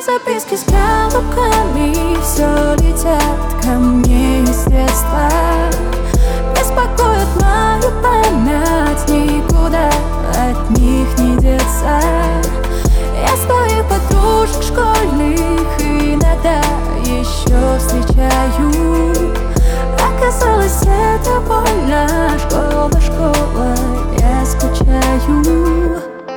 записки с голубками все летят ко мне из детства. Беспокоит мою память, никуда от них не деться. Я своих подружек школьных иногда еще встречаю. Оказалось, это больно, школа, школа, я скучаю.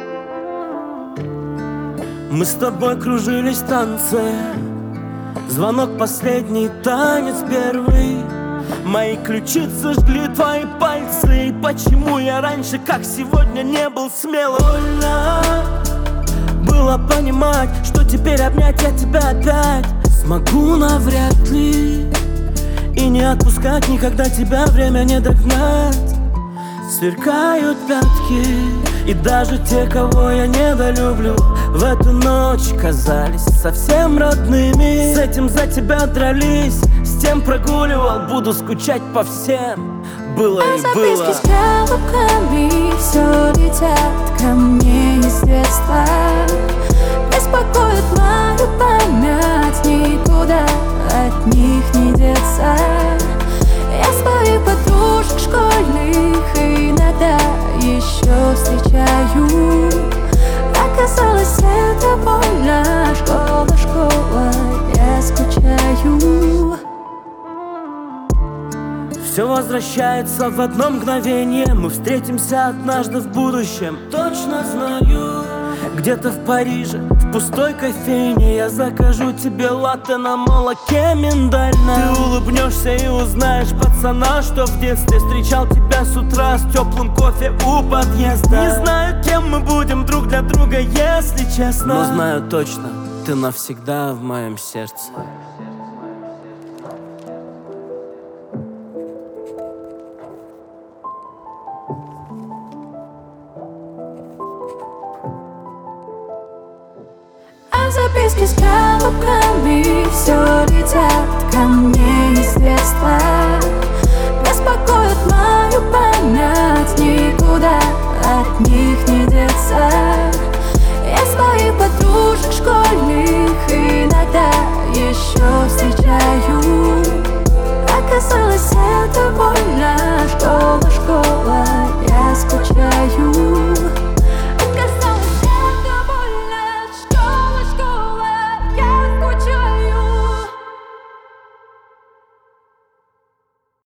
Мы с тобой кружились в танце, звонок последний, танец первый. Мои ключицы жгли твои пальцы. И почему я раньше, как сегодня, не был смелым? Больно было понимать, что теперь обнять я тебя опять смогу навряд ли. И не отпускать никогда тебя время не догнать. Сверкают пятки, и даже те, кого я недолюблю, в эту ночь казались совсем родными. С этим за тебя дрались, с тем прогуливал, буду скучать по всем. Было и было. Записки с голубками все летят ко мне из детства. Беспокоит мою память, никуда от них не деться. Я своих подружек школьных иногда еще встречаю. Оказалось, это больно, школа, школа, я скучаю. Все возвращается в одно мгновение. Мы встретимся однажды в будущем. Точно знаю, где-то в Париже, в пустой кофейне я закажу тебе латте на молоке миндальном. Ты улыбнешься и узнаешь пацана, что в детстве встречал тебя с утра с теплым кофе у подъезда. Не знаю, кем мы будем друг для друга, если честно, но знаю точно, ты навсегда в моем сердце. Записки с голубками все летят ко мне из детства. Беспокоит мою память, никуда от них не деться.